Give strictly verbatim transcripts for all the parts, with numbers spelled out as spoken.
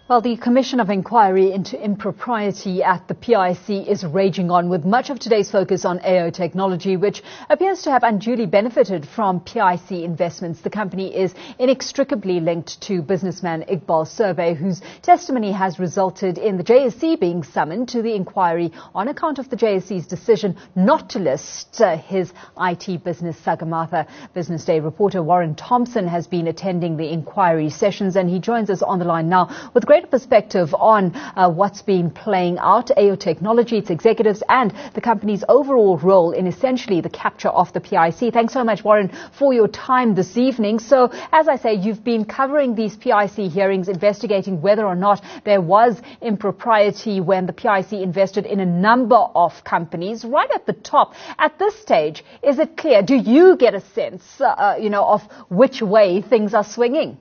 Well, the Commission of Inquiry into Impropriety at the P I C is raging on, with much of today's focus on A O Technology, which appears to have unduly benefited from P I C investments. The company is inextricably linked to businessman Iqbal Survey, whose testimony has resulted in the J S E being summoned to the inquiry on account of the J S E's decision not to list uh, his I T business Sagarmatha. Business Day reporter Warren Thompson has been attending the inquiry sessions, and he joins us on the line now with great perspective on uh, what's been playing out, A O Technology, its executives, and the company's overall role in essentially the capture of the P I C. Thanks so much, Warren, for your time this evening. So, as I say, you've been covering these P I C hearings, investigating whether or not there was impropriety when the P I C invested in a number of companies. Right at the top, at this stage, is it clear? Do you get a sense, uh, you know, of which way things are swinging?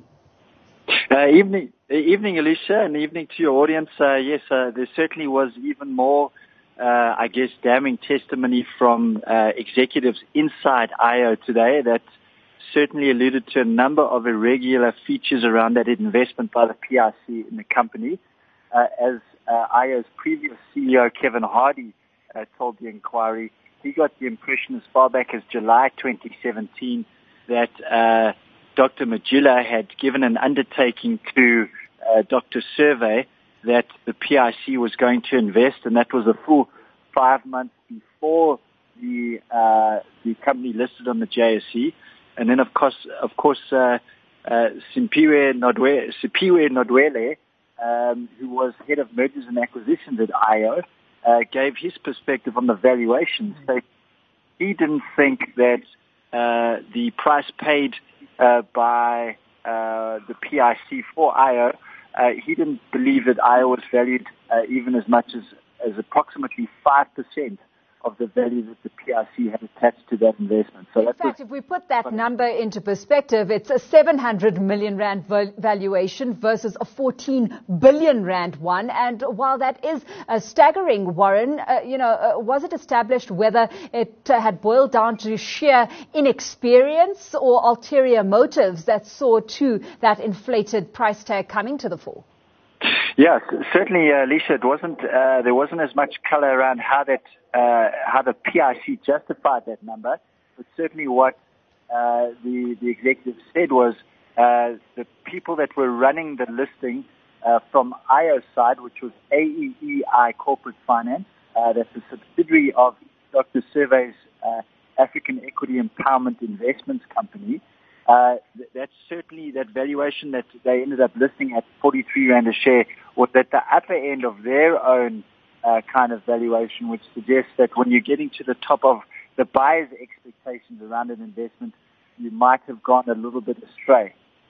Uh, evening, evening, Alicia, and evening to your audience. Uh, yes, uh, there certainly was even more, uh, I guess, damning testimony from uh, executives inside I O today that certainly alluded to a number of irregular features around that investment by the P I C in the company. Uh, as uh, I O's previous C E O, Kevin Hardy, uh, told the inquiry, he got the impression as far back as July twenty seventeen that uh, Doctor Majula had given an undertaking to uh, Doctor Survey that the P I C was going to invest, and that was a full five months before the uh, the company listed on the J S E. And then, of course, of course, uh, uh, Simpiwe Nodwe, Sipiwe Nodwele, um, who was head of mergers and acquisitions at I O, uh, gave his perspective on the valuation. So he didn't think that uh, the price paid Uh, by uh, the P I C for I O, uh, he didn't believe that I O was valued uh, even as much as, as approximately five percent of the value that the P I C had attached to that investment. So in fact, if we put that number into perspective, it's a seven hundred million rand valuation versus a fourteen billion rand one. And while that is uh, staggering, Warren, uh, you know, uh, was it established whether it uh, had boiled down to sheer inexperience or ulterior motives that saw to that inflated price tag coming to the fore? Yeah, certainly, uh, Alicia, it wasn't, uh, there wasn't as much color around how that, uh, how the P I C justified that number, but certainly what, uh, the, the executive said was, uh, the people that were running the listing, uh, from I O's side, which was A E E I Corporate Finance, uh, that's a subsidiary of Doctor Survey's, uh, African Equity Empowerment Investments Company. Uh, that's certainly that valuation that they ended up listing at forty-three rand a share was at the upper end of their own uh, kind of valuation, which suggests that when you're getting to the top of the buyer's expectations around an investment, you might have gone a little bit astray.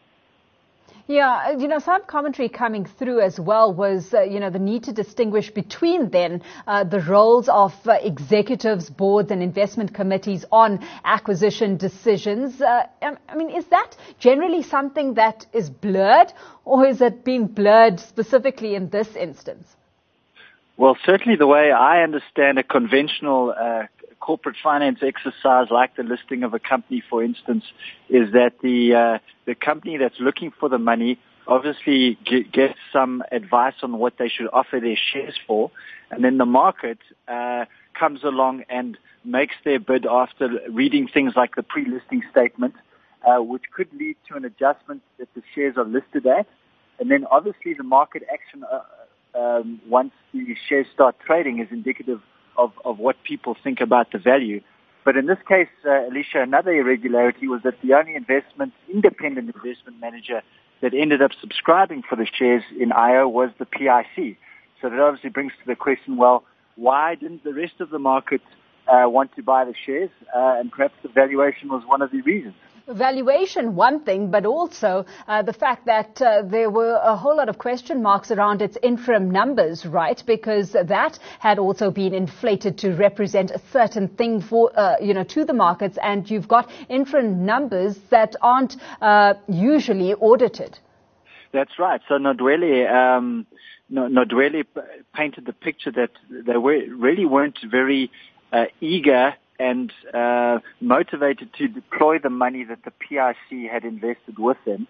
Yeah, you know, some commentary coming through as well was, uh, you know, the need to distinguish between then uh, the roles of uh, executives, boards and investment committees on acquisition decisions. Uh, I mean, is that generally something that is blurred, or is it being blurred specifically in this instance? Well, certainly the way I understand a conventional uh, corporate finance exercise like the listing of a company, for instance, is that the uh, the company that's looking for the money obviously get, gets some advice on what they should offer their shares for, and then the market uh, comes along and makes their bid after reading things like the pre-listing statement, uh, which could lead to an adjustment that the shares are listed at, and then obviously the market action uh, um, once the shares start trading is indicative Of, of what people think about the value. But in this case, uh, Alicia, another irregularity was that the only investment, independent investment manager that ended up subscribing for the shares in I O was the P I C. So that obviously brings to the question, well, why didn't the rest of the market uh, want to buy the shares? Uh, and perhaps the valuation was one of the reasons. Valuation, one thing, but also uh, the fact that uh, there were a whole lot of question marks around its interim numbers, right? Because that had also been inflated to represent a certain thing for, uh, you know, to the markets, and you've got interim numbers that aren't uh, usually audited. That's right. So Nodwele, um, Nodwele painted the picture that they were, really weren't very uh, eager and uh, motivated to deploy the money that the P I C had invested with them.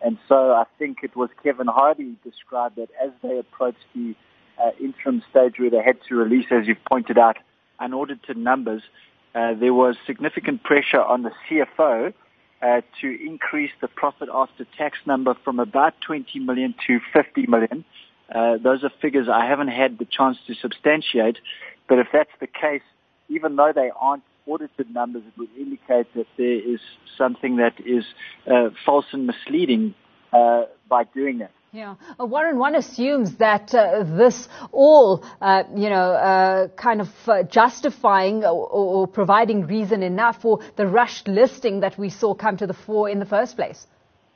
and so I think it was Kevin Hardy described that as they approached the uh, interim stage where they had to release, as you've pointed out, unaudited numbers, uh, there was significant pressure on the C F O uh, to increase the profit after tax number from about twenty million to fifty million. Uh, those are figures I haven't had the chance to substantiate, but if that's the case, even though they aren't audited numbers, it would indicate that there is something that is uh, false and misleading uh, by doing that. Yeah. Uh, Warren, one assumes that uh, this all, uh, you know, uh, kind of uh, justifying or, or providing reason enough for the rushed listing that we saw come to the fore in the first place.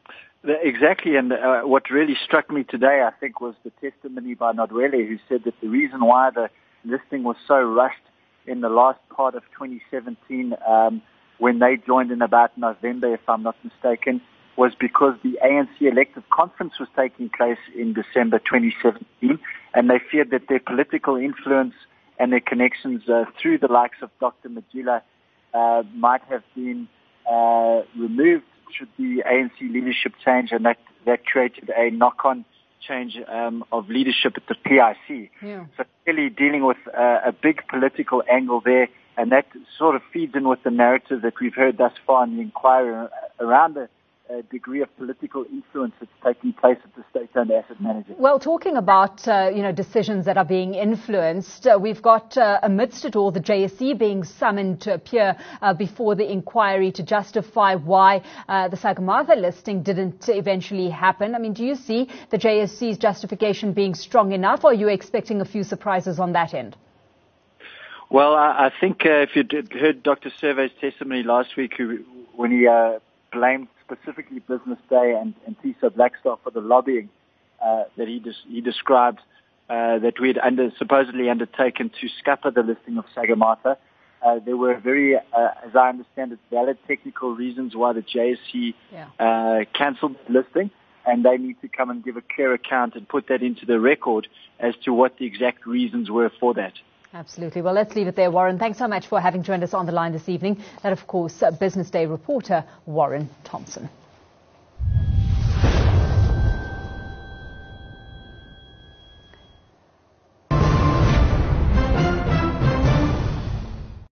Exactly, and uh, what really struck me today, I think, was the testimony by Nodwele, who said that the reason why the listing was so rushed in the last part of twenty seventeen, um, when they joined in about November, if I'm not mistaken, was because the A N C elective conference was taking place in December twenty seventeen, and they feared that their political influence and their connections uh, through the likes of Doctor Majila uh, might have been uh, removed should the A N C leadership change, and that, that created a knock-on change um, of leadership at the P I C. Yeah. So really dealing with uh, a big political angle there, and that sort of feeds in with the narrative that we've heard thus far in the inquiry around the uh, degree of political influence that's taking place at the state-owned asset manager. Well, talking about, uh, you know, decisions that are being influenced, uh, we've got, uh, amidst it all, the J S E being summoned to appear uh, before the inquiry to justify why uh, the Sagarmatha listing didn't eventually happen. I mean, do you see the J S E's justification being strong enough, or are you expecting a few surprises on that end? Well, I, I think uh, if you did, heard Doctor Survey's testimony last week, who, when he uh, blamed specifically Business Day and, and T I S A Blackstar for the lobbying uh, that he, des- he described uh, that we had under, supposedly undertaken to scupper the listing of Sagarmatha. Uh, there were very, uh, as I understand it, valid technical reasons why the J S E yeah. uh, cancelled the listing, and they need to come and give a clear account and put that into the record as to what the exact reasons were for that. Absolutely. Well, let's leave it there, Warren. Thanks so much for having joined us on the line this evening. That, of course, Business Day reporter Warren Thompson.